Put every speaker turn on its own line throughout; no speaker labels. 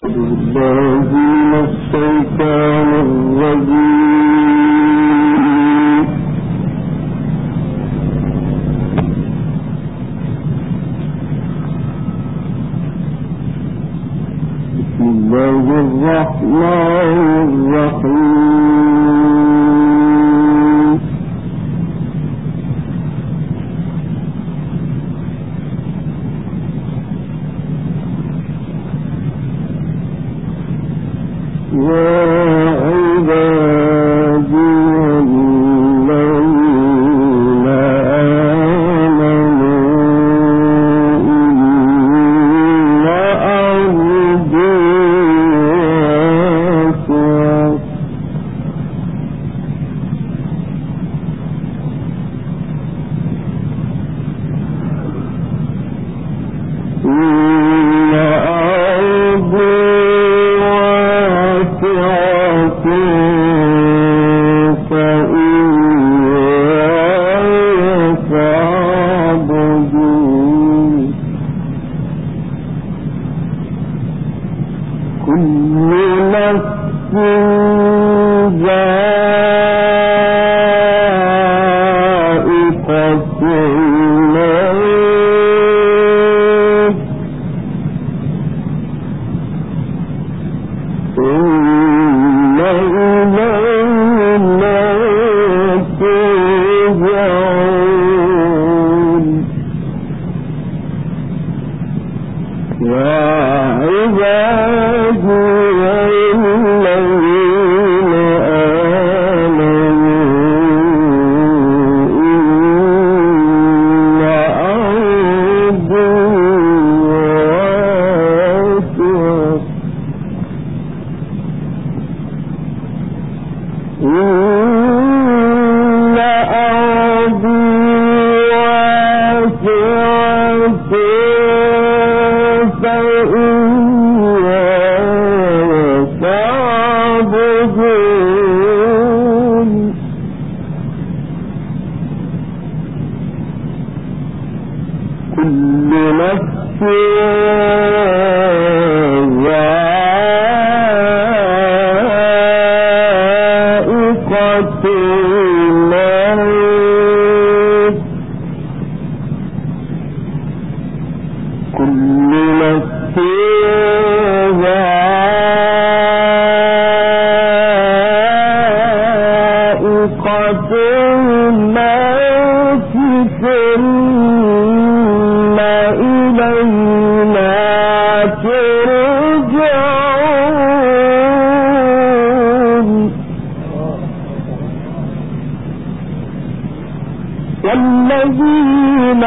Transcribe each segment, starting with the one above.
والذين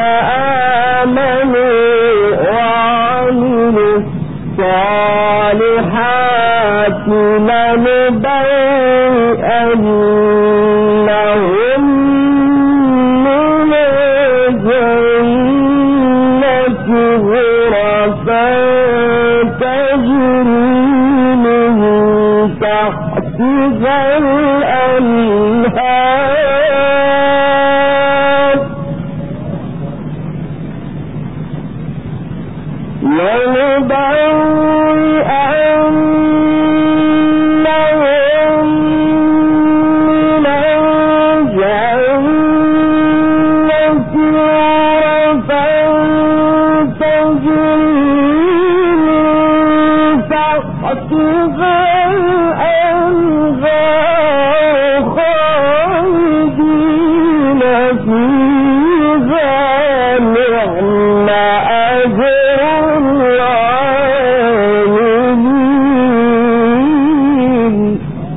آمنوا وعملوا الصالحات لنبوئنهم من الجنة غرفا تجري من تحتها الأنهار لنبوئنهم من الجنة غرفا تجري من تحتها الأنهار خالدين فيها نعم أجر العاملين.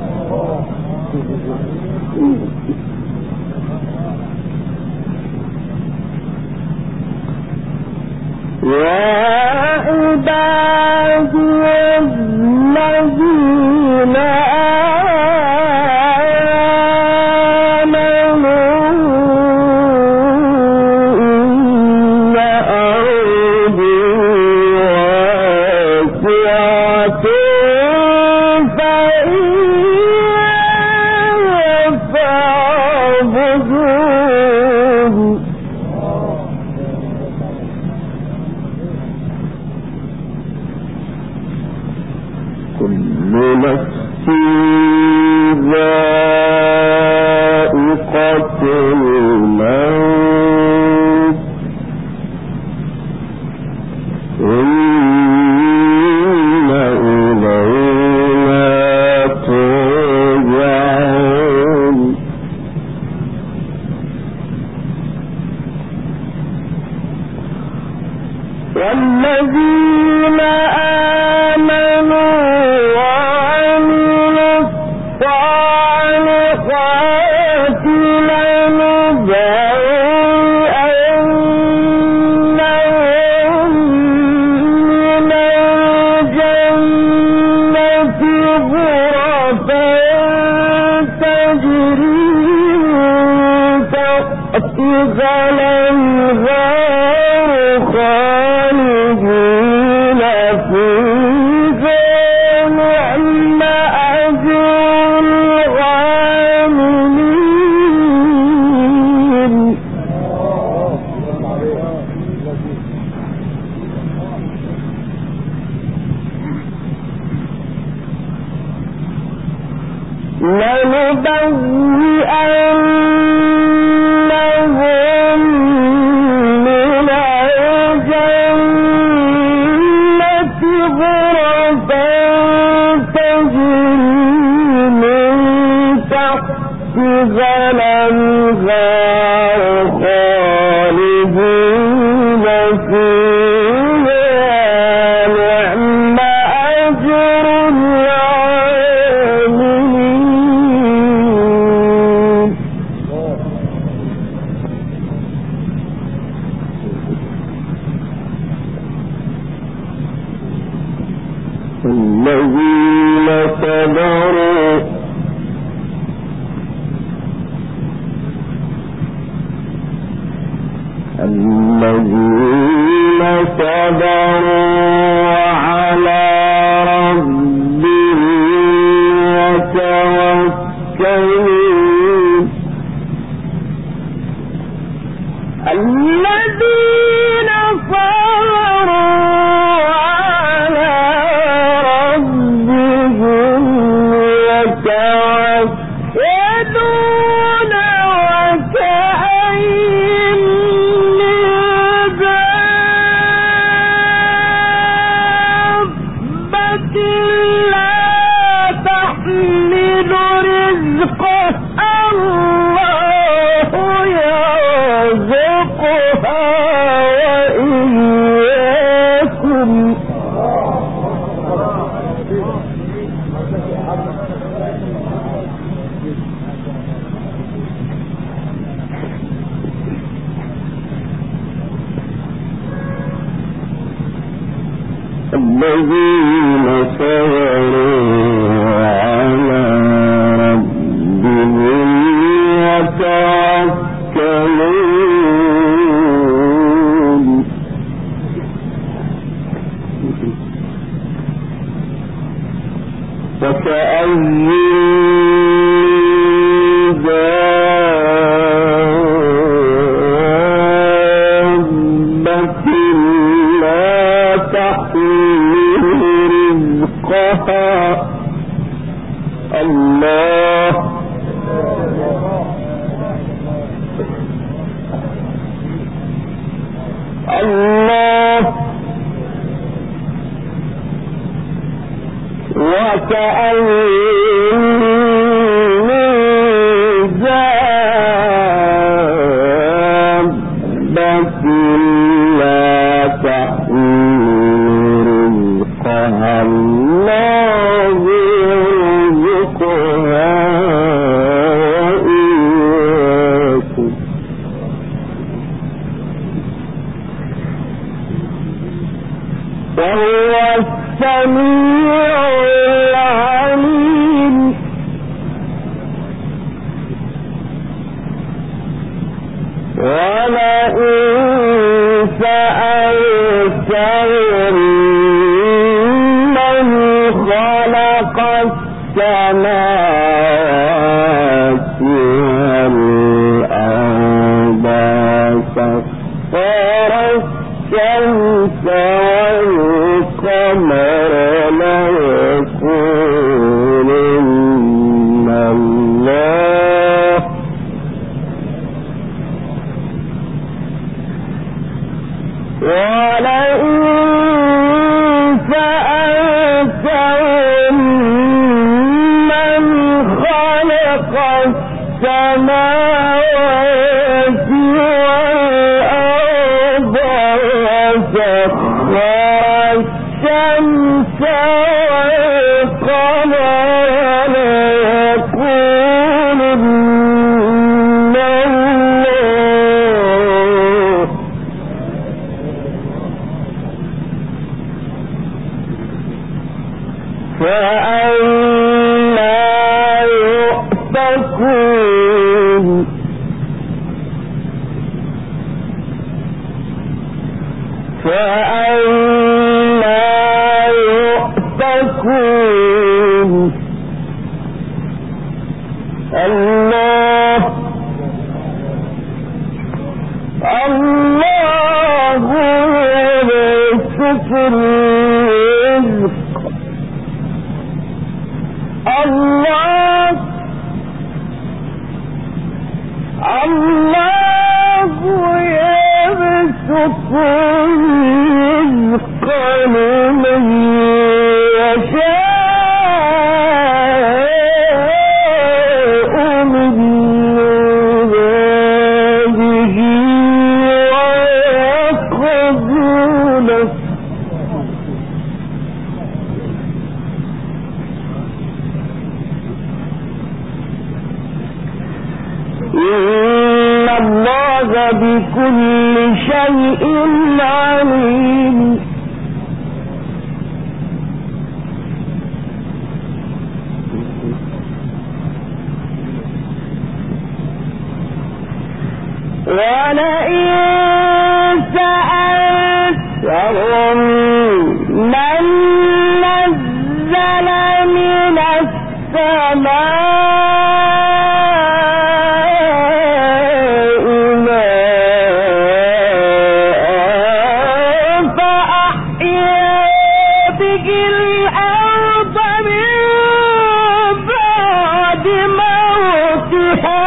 يا عبادي الذين آمنوا إن أرضي واسعة فإياي فاعبدون. كل نفس ذائقة الموت ثم إلينا ترجعون والذين آمنوا وعملوا الصالحات لنبوئنهم من الجنة غرفا تجري من تحتها الأنهار خالدين فيها نعم أجر العاملين لنبوئنهم من الجنة غرفا تجري من تحتها الأنهار خالدين فيها نعم أجر العاملين الذين صبروا وعلى ربهم يتوكلون الذين صبروا وعلى ربهم يتوكلون وكأين من دابة لا تحمل رزقها الله يرزقها وإياكم الذين صبروا على ربهم يتوكلون وكأين دابة لا تحمل رزقها الله وكأين من دابة لا تحمل رزقها الله يرزقها وإياكم وهو السميع العليم ولئن سألتهم من خلق السماوات والأرض سخر الشمس والقمر لكم فأنا يؤفكون الله يبسط الرزق الله يبسط الرزق لمن يشاء من عباده ويقدر له إن الله بكل شيء عليم ولئن سألتهم من نزل من السماء ماء فأحيا به الأرض من بعد موتها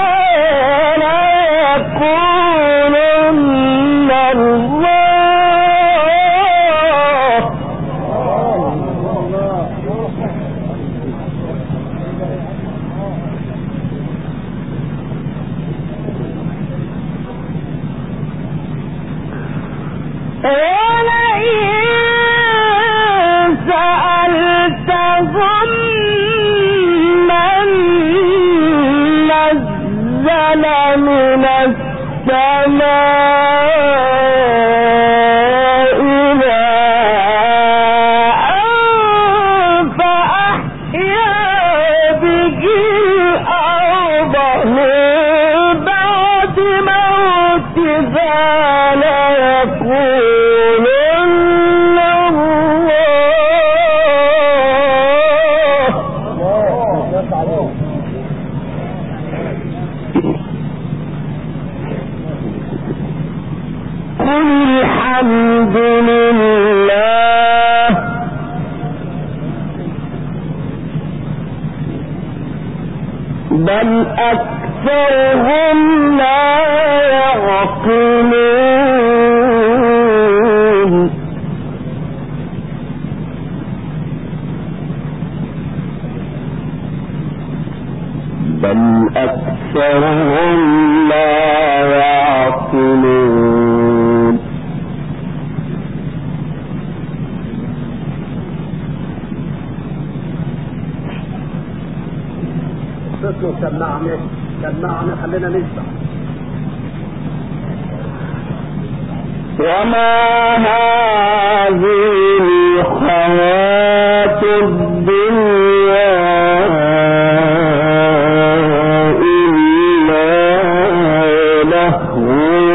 ليقولن الله ولئن سألتهم من نزل من السماء ماء فأحيا به الأرض من بعد موتها ليقولن الله قل الحمد لله بل أكثرهم لا يعقلون بل أكثرهم لا يعقلون
سمعنا خلينا نسمع.
وما هذه الحياة الدنيا إلا لهو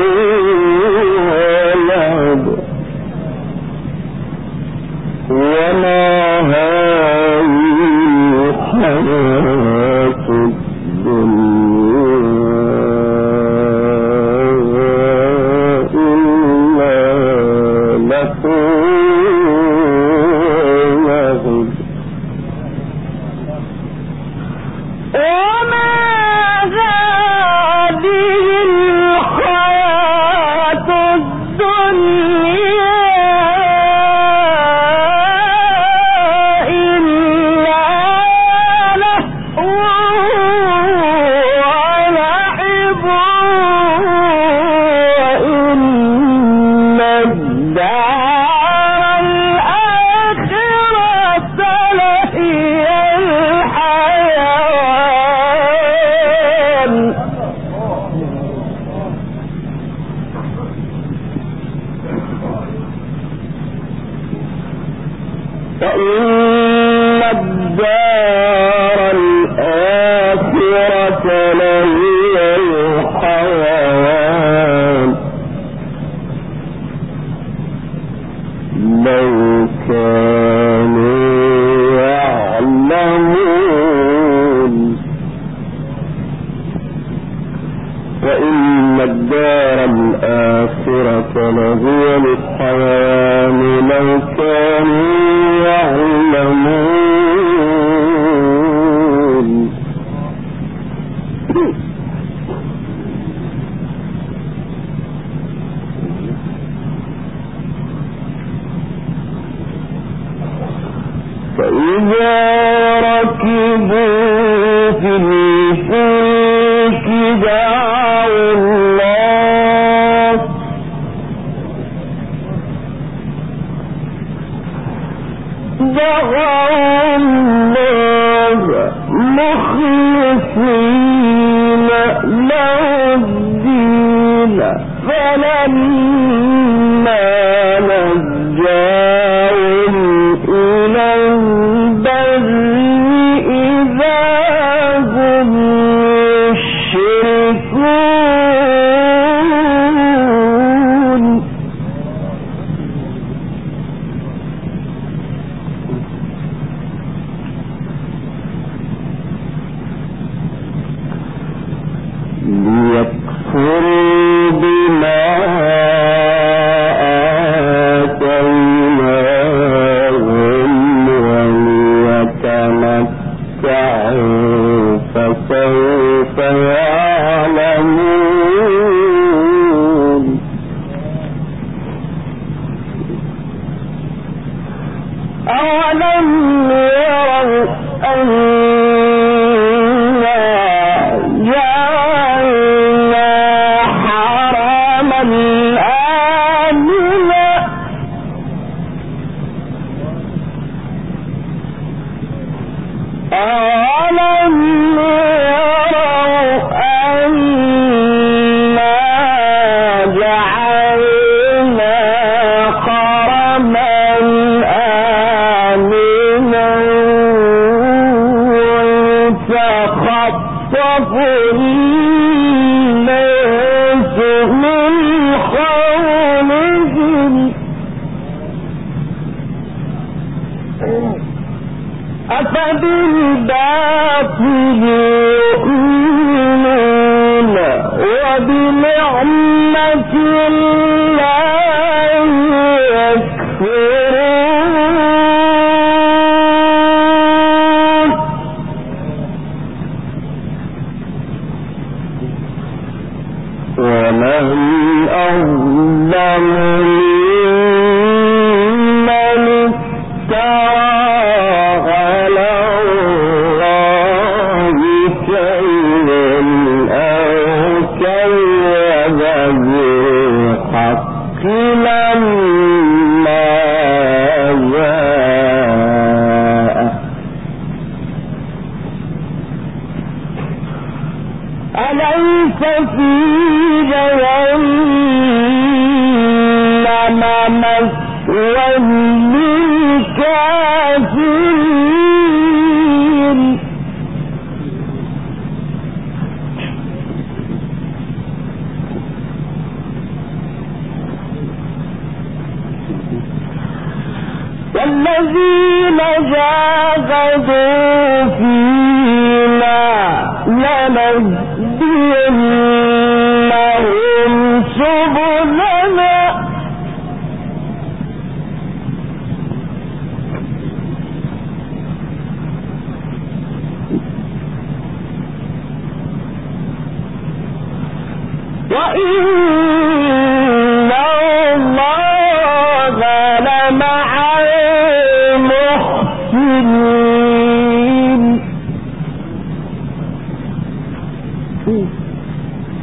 ولعب وما هذه الحياة إذا ركبوا في الفلك دعوا الله مخلصين له الدين فلما نجاهم إلى البر إذا هم يشركون ليكفروا بما آتيناهم وليتمتعوا فسوف يعلمون أولم يروا أفبالباطل يؤمنون وبنعمة الله يكفرون ومن أظلم ممن افترى أليس في جهنم مثوى للكافرين والذين جاهدوا فينا لنهدينهم سبلنا وإن الله لمع المحسنين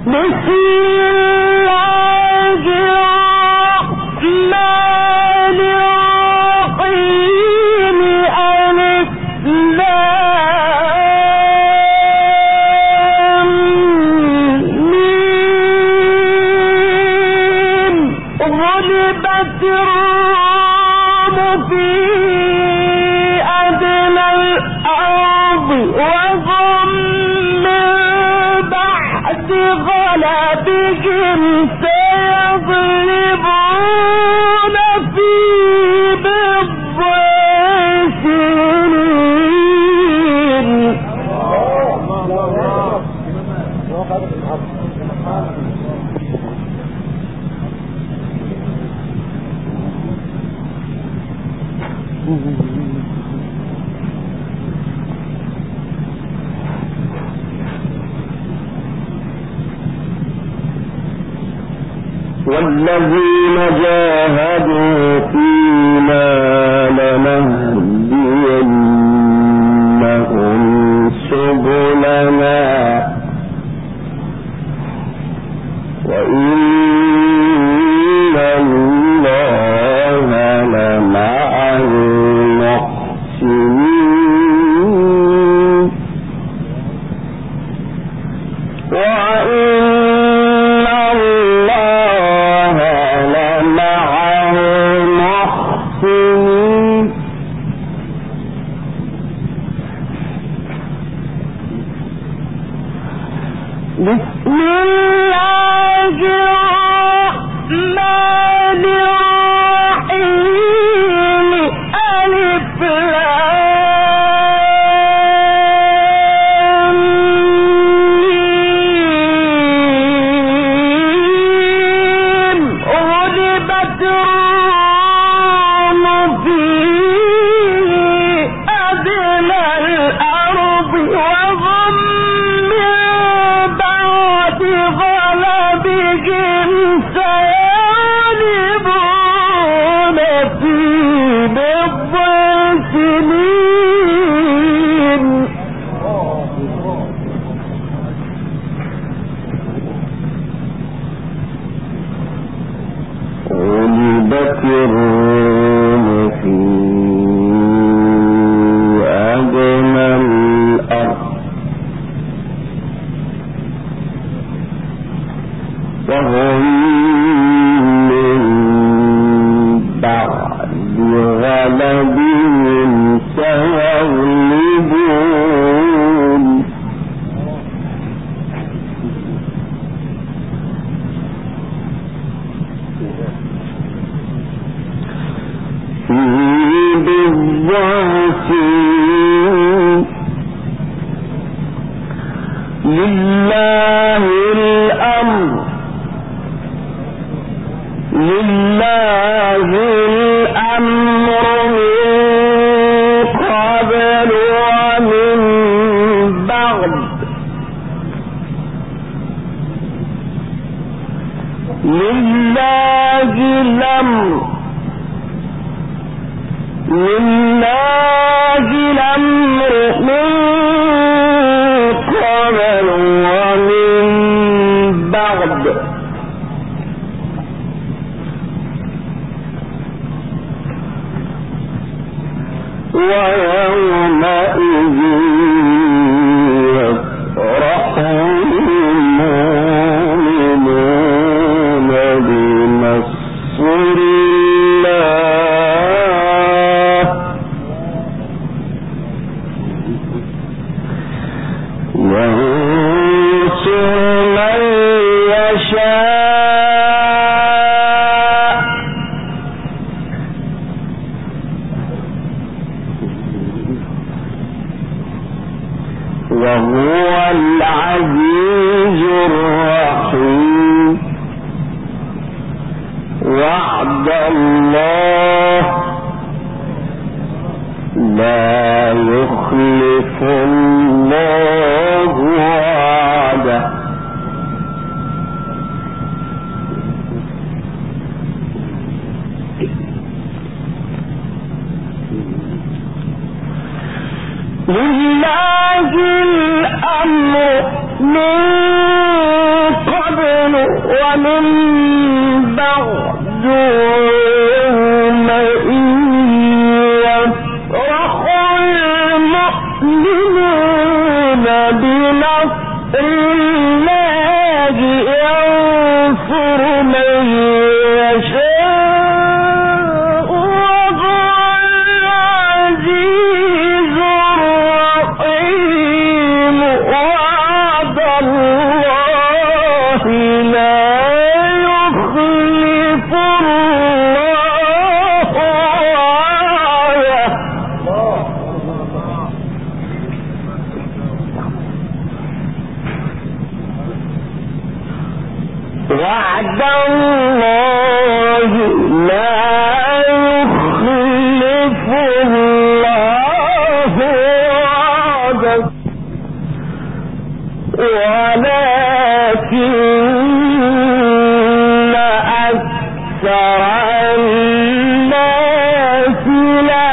والذين جاهدوا فينا لنهدينهم سبلنا وإن الله لمع المحسنين بسم الله الرحمن الرحيم ألف لام ميم غلبت الروم في أدنى الأرض وهم غلبهم سيغلبون في بضع سنين غلبت الروم في أدنى الأرض وهم من بعد غلبهم سيغلبون في بضع سنين لله الأمر من قبل ومن بعد لله الأمر من قبل ومن بعد ويومئذ يفرح المؤمنون بنصر الله ينصر من يشاء وهو العزيز الرحيم وعد الله لا يخلف الله وعده لله الأمر من قبل ومن بعد يومئذ يفرح المؤمنون بنصر الله ينصر من يشاء وهو العزيز الرحيم وعد الله لا يخلف الله وعده وعد الله لا يخلف الله وعده ولكن أكثر الناس لا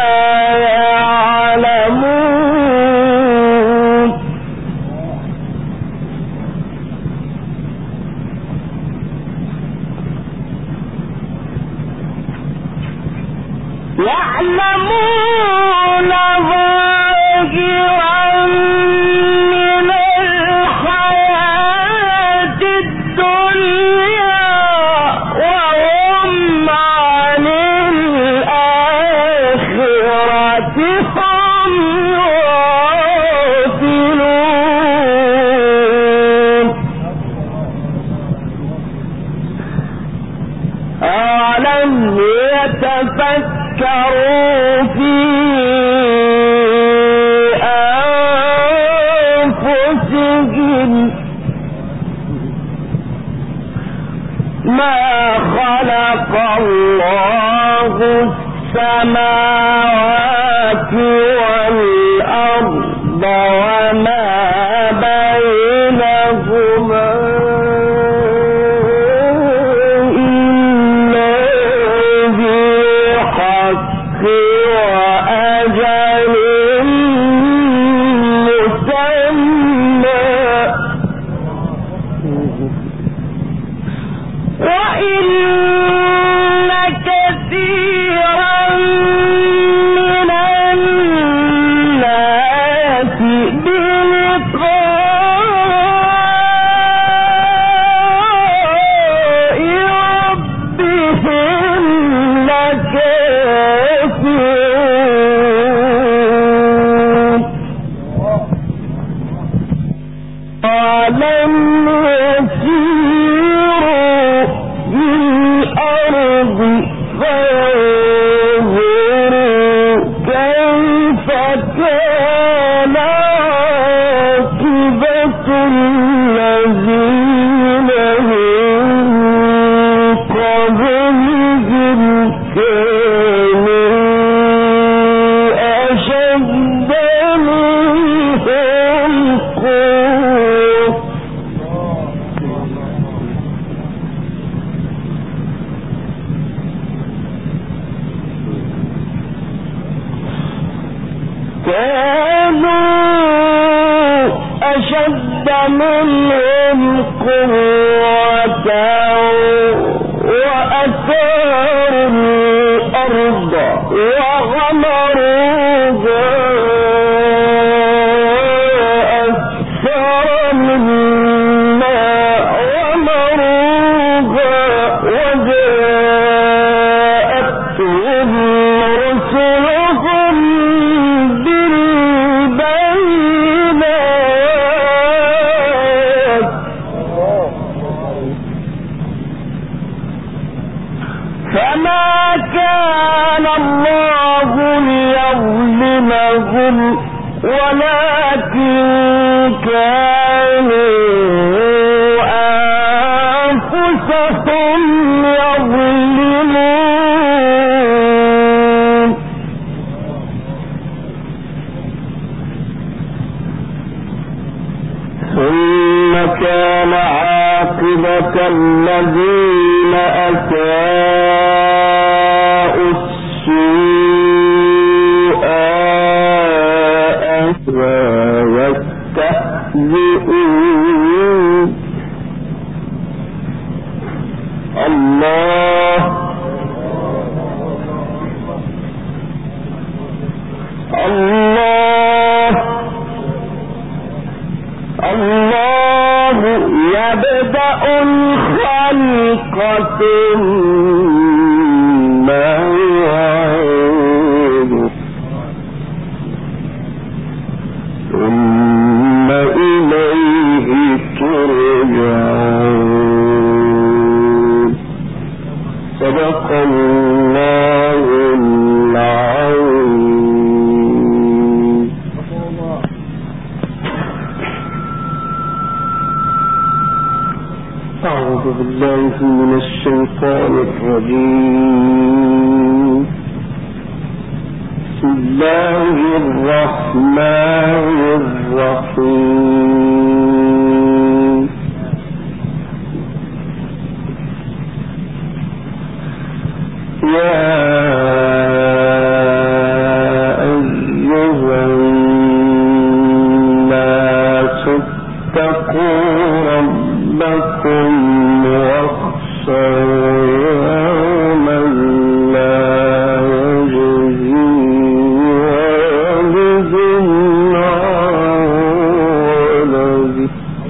يعلمون يعلمون ظاهرا من الحياة الدنيا وهم عن الآخرة هم غافلون أولم يتفكروا في أنفسهم ما خلق الله السماوات والأرض وما بينهما إلا بالحق وأجل مسمى وإن كثيرا من الناس بلقاء ربهم لكافرون ولم يسيروا في الأرض فينظروا كيف كان عاقبة الذين من قبلهم كانوا أشد منهم قوة منهم قوة وأثاروا الأرض وغمروها أكثر مما غمروها وجاءتهم رسلهم بالبينات فما كان الله ليظلمهم ولكن كانوا أنفسهم يظلمون ثم كان عاقبة الذين أساءوا السوء ويستهزئون خلق ثم يعيده ثم إليه ترجعون. صدق الله العظيم. أعوذ بالله من الشيطان الرجيم. بسم الله الرحمن الرحيم. يا أيها الناس اتقوا ربكم واخشوا يوما لا يجزي والد عن ولده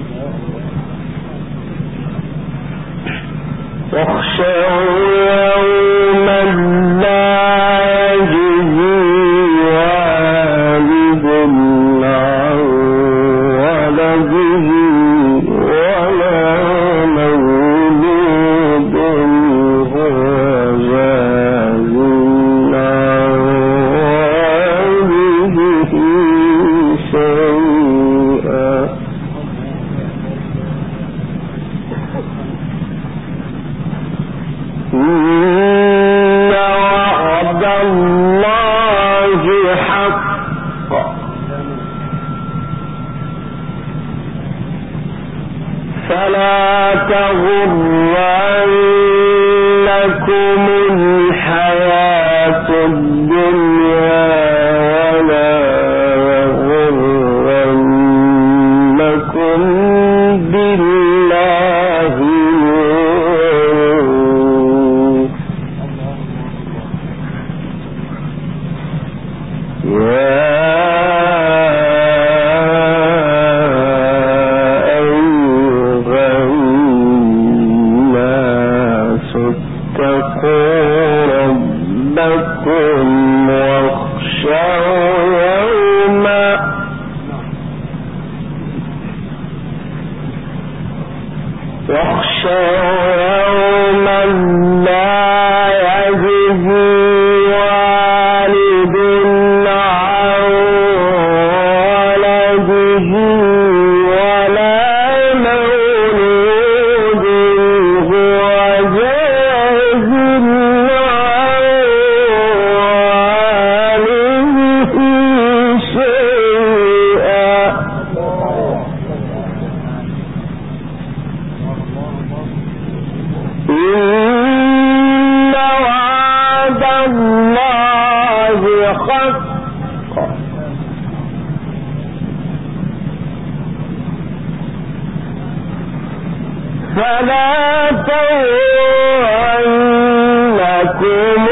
واخشوا يوما لا يجزي والد عن ولده ولا مولود هو جاز عن والده شيئا إن وعد الله حق فلا تغرنكم الحياة الدنيا ولا يغرنكم بالله الغرور. يا أيها الناس اتقوا ربكم واخشوا يوما لا يجزي والد عن ولده ولا مولود هو جاز عن والده شيئا إن وعد الله حق فلا تغرنكم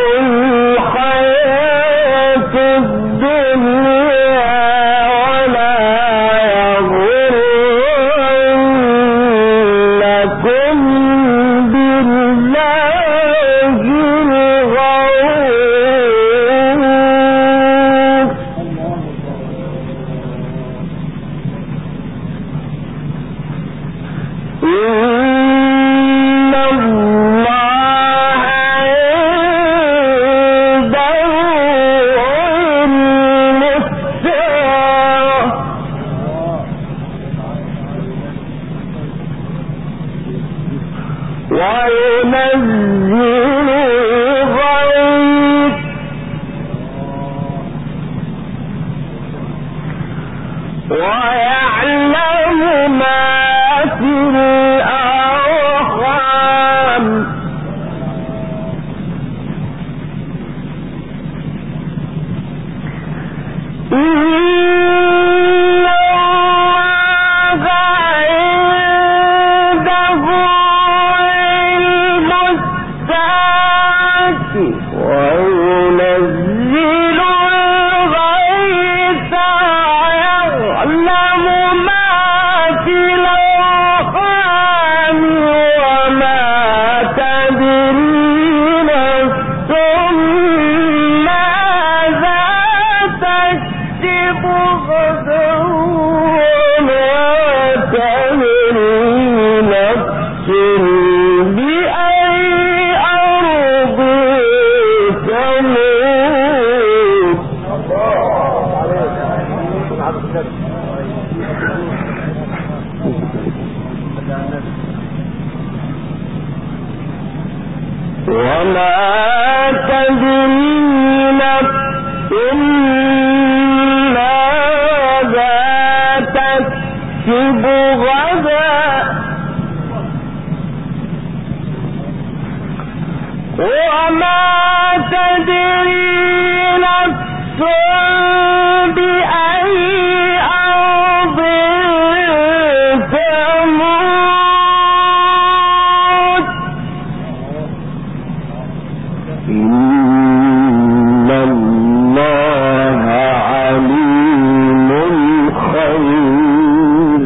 الحياة الدنيا ولا يغرنكم بالله الغرور. إن الله عنده علم الساعة وينزل الغيث ويعلم ما في الأرحام إن الله عنده علم الساعة وينزل الغيث ويعلم ما في الأرحام وما تدري نفس ماذا تكسب غدا وما تدري نفس بأي أرض تموت إن الله عليم خبير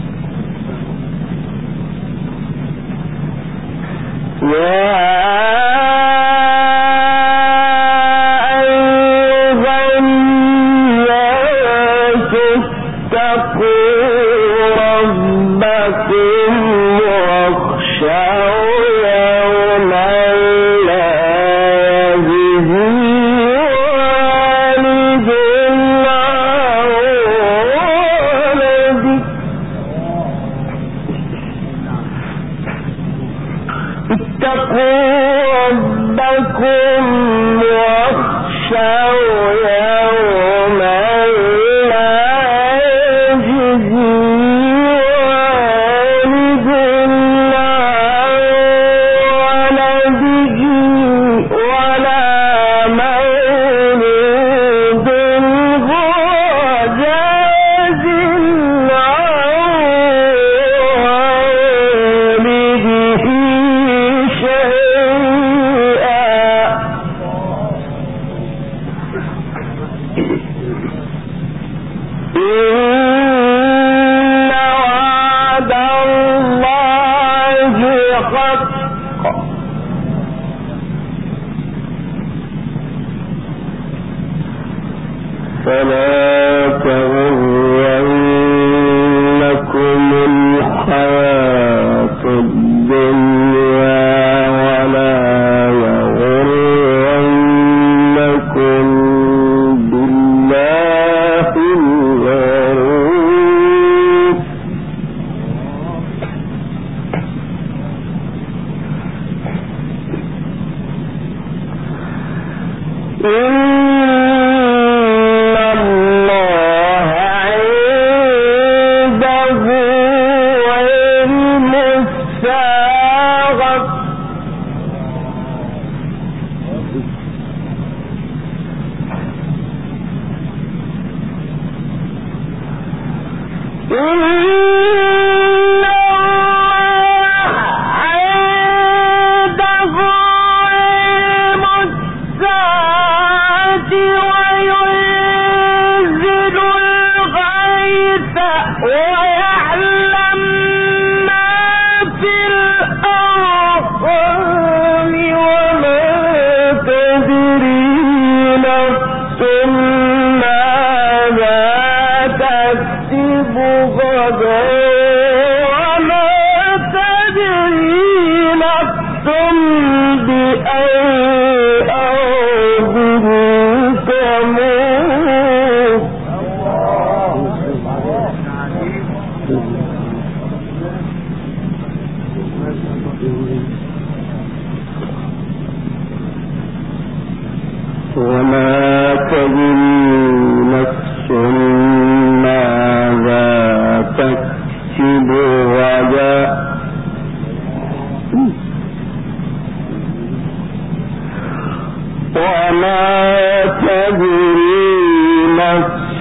فلا تغرنكم الحياة الدنيا ولا يغرنكم بالله الغرور وما تدري نفس ماذا تكسب غدا وما تدري نفس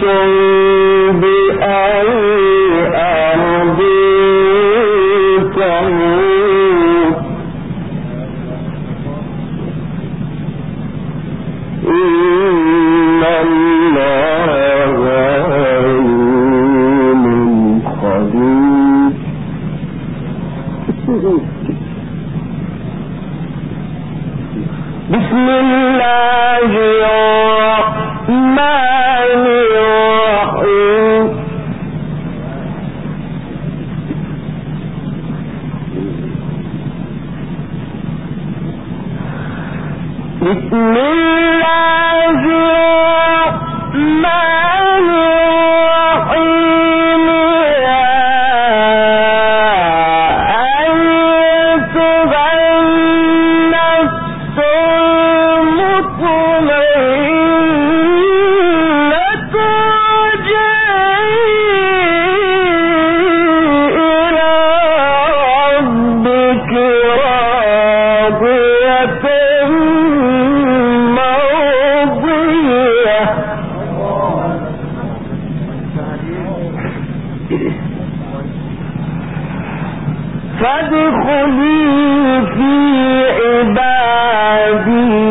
بأي أرض تموت إن الله عليم خبير. بسم الله الرحمن الرحيم. بسم الله الرحمن الرحيم. فادخلي في عبادي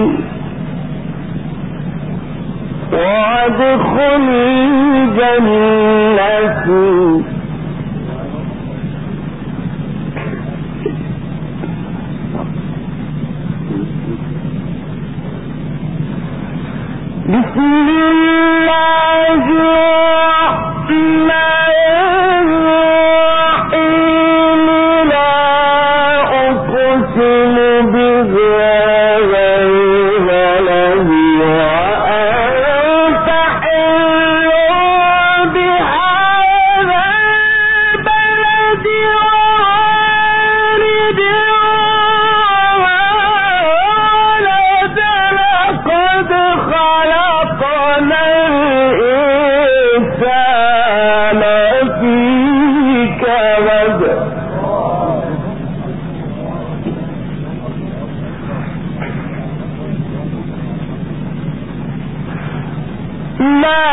وادخلي جنتي بسم الله الرحمن الرحيم لا أقسم بهذا البلد وأنت حل بهذا البلد ووالد وما ولد لقد خلقنا الإنسان في كبد لا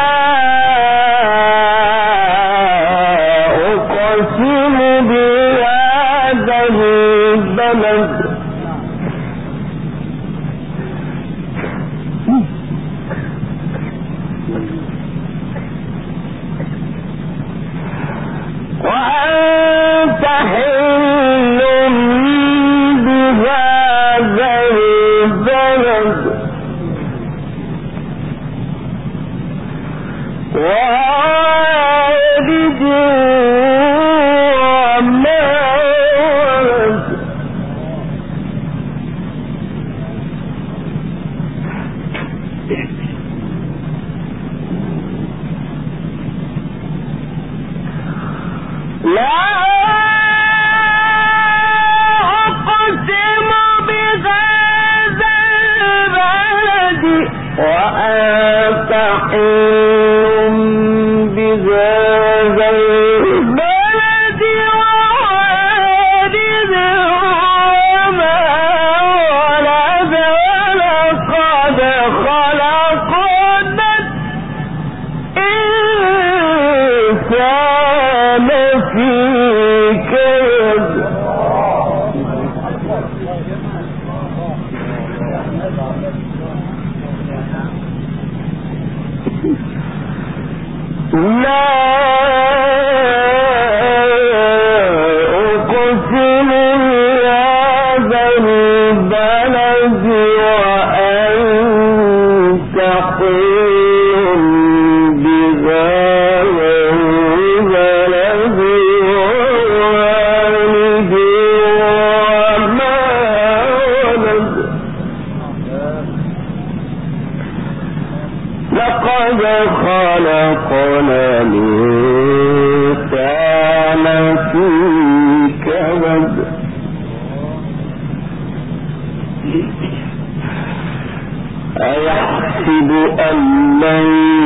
أقسم بهذا البلد وأنت حل بهذا البلد ووالد وما ولد لا أقسم بهذا البلد وأنت حل بهذا البلد ووالد وما ولد لقد خلقنا الإنسان في كبد لا أقسم بهذا البلد وأنت حل بهذا البلد ووالد وما ولد لقد خلقنا الإنسان في كبد أيحسب أن لن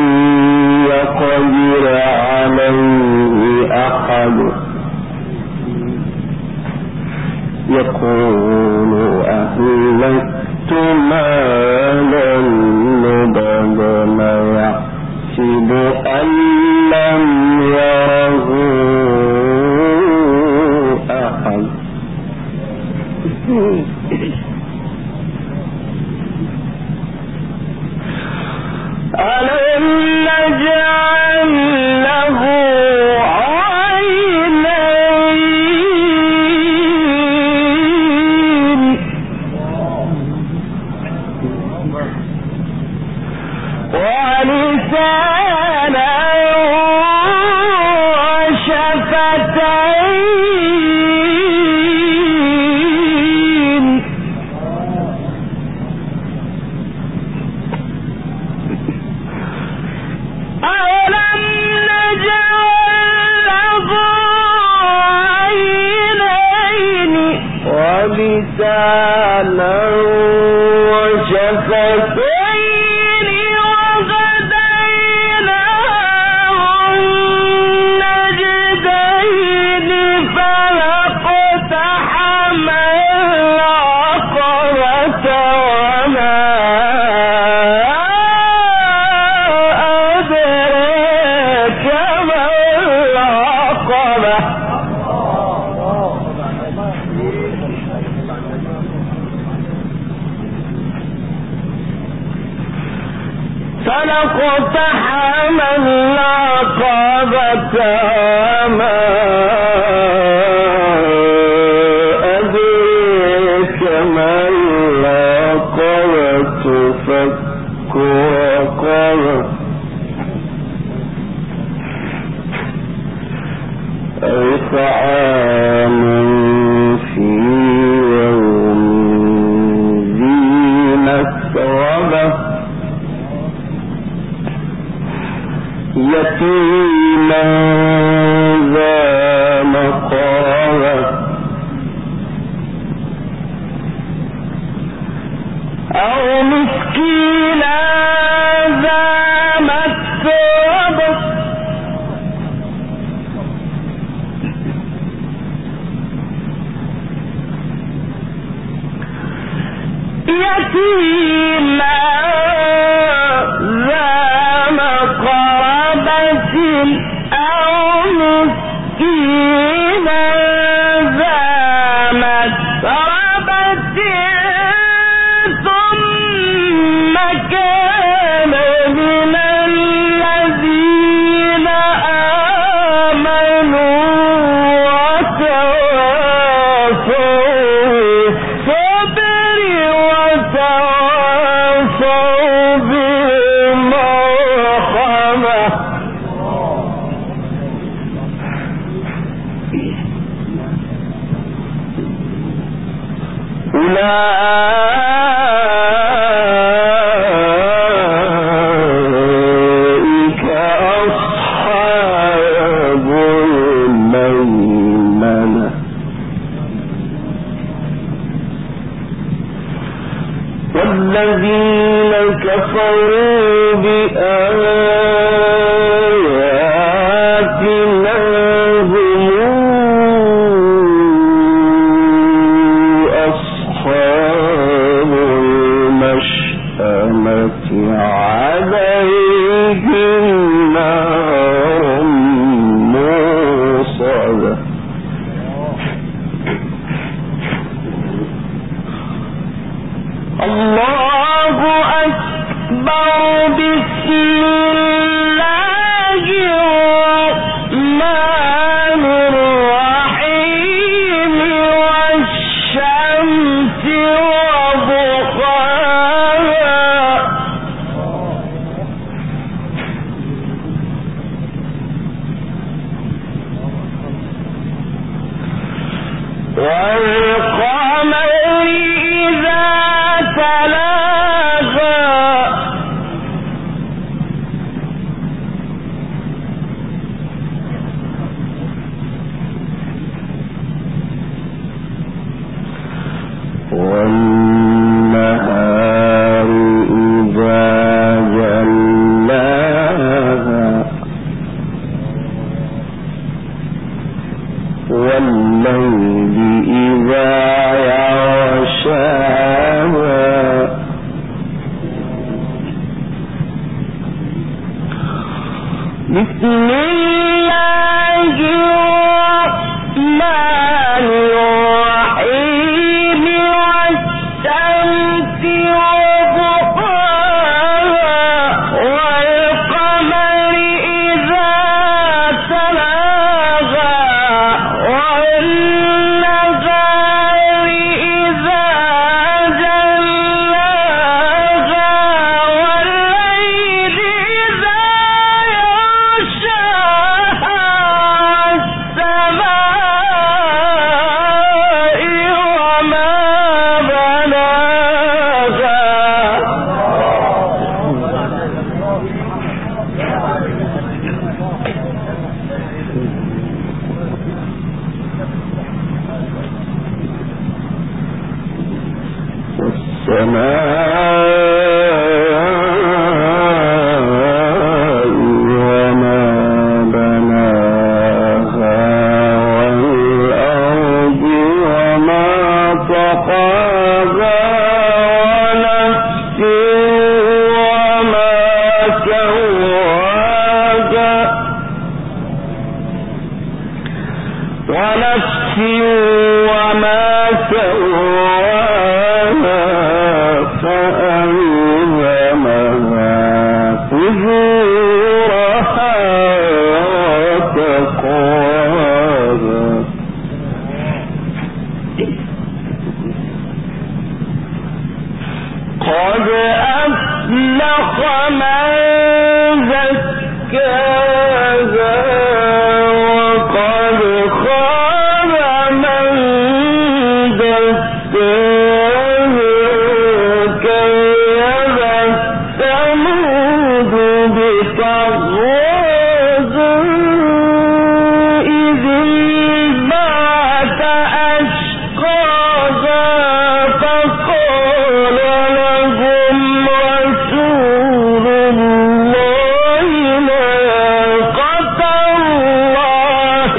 يقدر عليه أحد يقول أهلكت مالا لبدا يحسب أن لم يره أحد ألم نجعل له عينين ولسانا وشفتين أولم نجعل له عينين ولسانا وشفتين وهديناه النجدين فلاقتحم العقبة وما أدراك ما العقبة اقتحم العقبة وما أدريك ما العقبة فك رقبة أو طعام في يوم ذي مسغبة يتيما ذا مقربة أو مسكينا ذا متربة يتيما ذا مقربة أو مسكينا ذا متربة ثم كان من الذين آمنوا وتواصوا بالصبر وتواصوا بالمرحمة أولئك أصحاب الميمنة والذين كفروا بآياتنا هم أصحاب المشأمة عليهم نار موصدة الله أكبر بسم الله الرحمن الرحيم والشمس وضحاها والقمر إذا تلاها والنهار إذا جلاها والليل إذا يغشاها بسم الله الرحمن الرحيم والشمس وضحاها والقمر إذا تلاها والنهار إذا جلاها والليل إذا يغشاها والسماء وما بناها والسماء وما بناها والأرض وما طحاها ونفس وما سواها ونفس وما سواها فألهمها فجورها تقواها قد أفلح من زكاها وقد خاب من دساها كذبت ثمود بطغواها إذ انبعث أشقاها فقال لهم رسول الله ناقة الله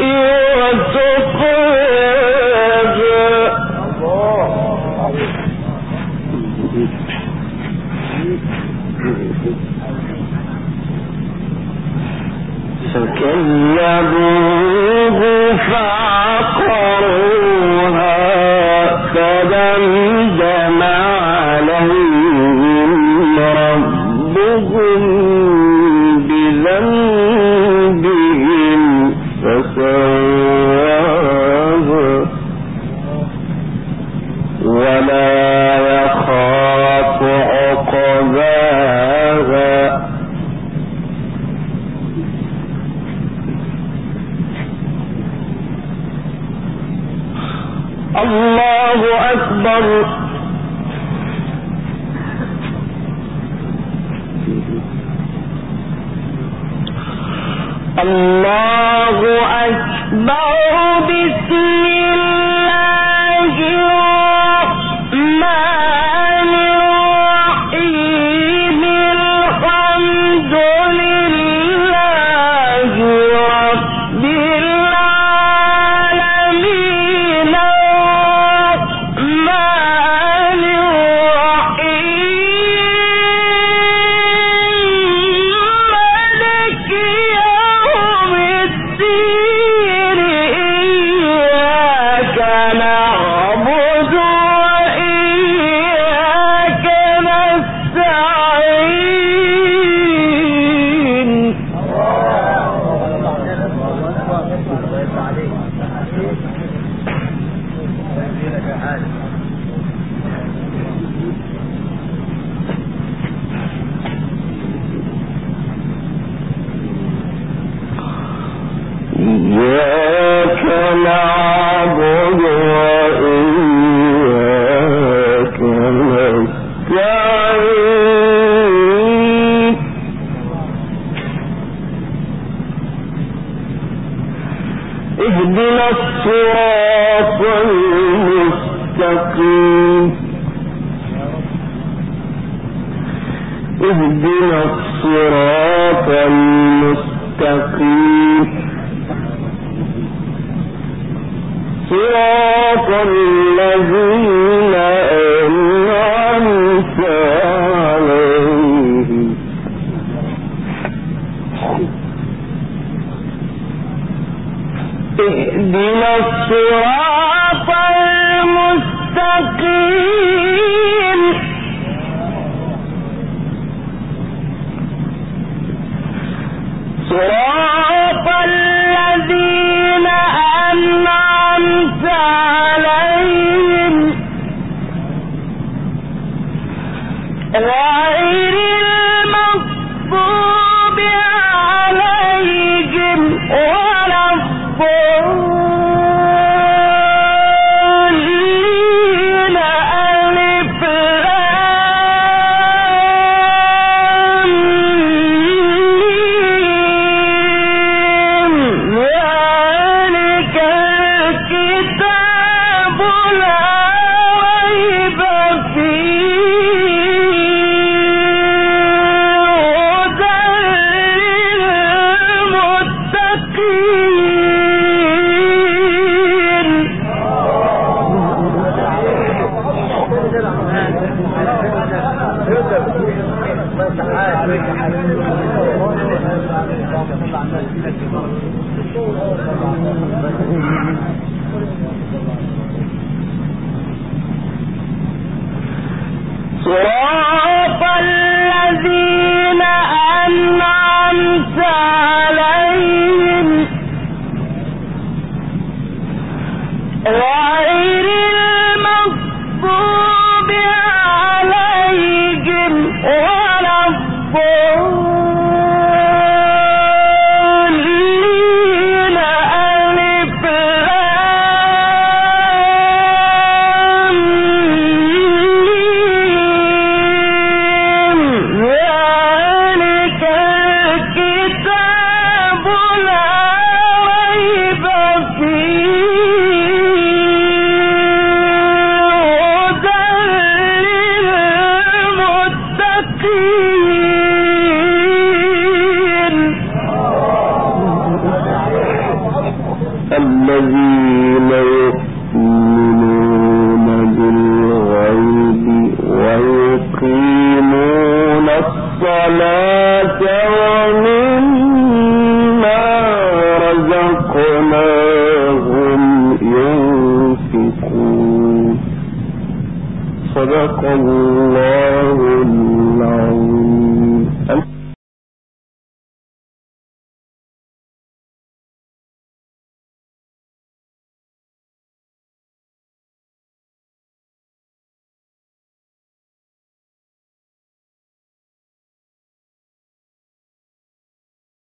وسقاها فكذبوه فعقروها فدمدم عليهم ربهم بذنبهم فسواها ولا يخاف عقباها الله أكبر الله أكبر بسم الله الرحمن الرحيم الحمد لله رب العالمين الرحمن الرحيم مالك يوم الدين إياك نعبد وإياك نستعين إياك نعبد وإياك نستعين اهدنا الصراط المستقيم اهدنا الصراط المستقيم صراط الذين أنعمت عليهم اهدنا الصراط المستقيم صراط الذين أنعمت عليهم غير المغضوب عليهم ولا الضالين ألف لام ميم ذلك الكتاب لا ريب صراط الذين أنعمت عليهم غير المغضوب عليهم ولا الضالين ألف لام ميم ذلك الكتاب لا ريب
الذين يؤمنون بالغيب ويقيمون الصلاة ومما رزقناهم ينفقون. صدق الله العظيم.